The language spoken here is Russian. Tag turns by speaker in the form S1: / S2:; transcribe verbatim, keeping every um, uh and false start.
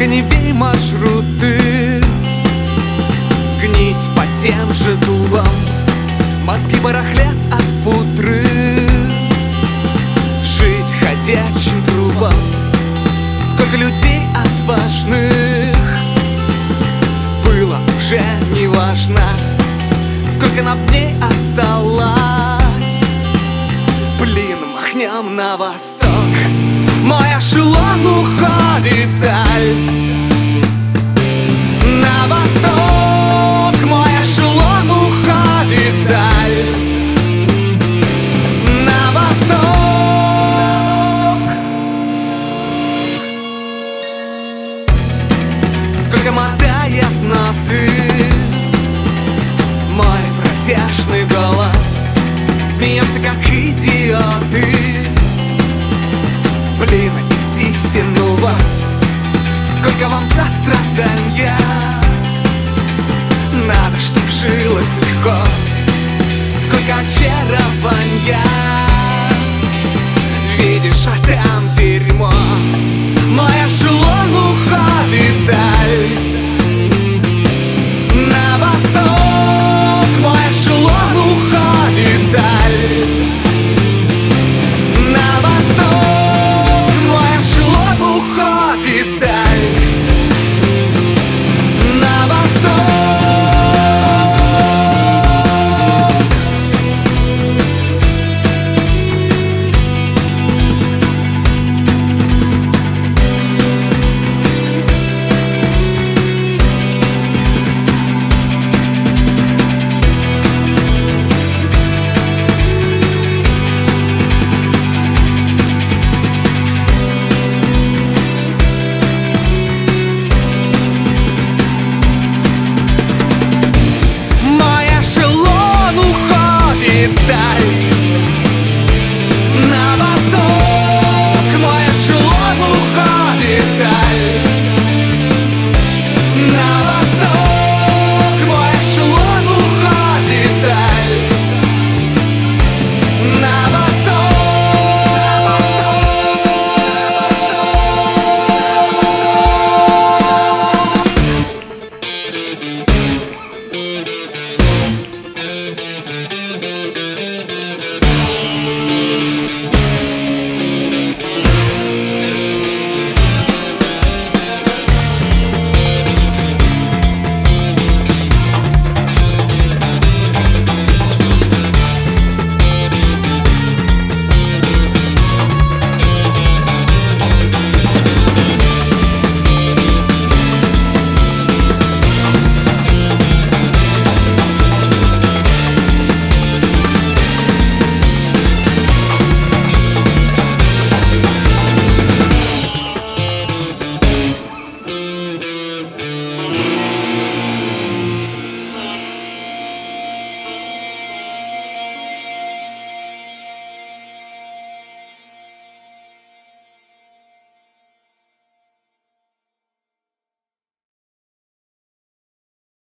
S1: огневей маршруты, гнить по тем же дубам, мозги барахлят от пудры, жить ходячим трупом. Сколько людей отважных было уже неважно, сколько нам дней осталось. Блин, махнем на восток. Мой эшелон уходит вдаль, на восток. Мой эшелон уходит вдаль.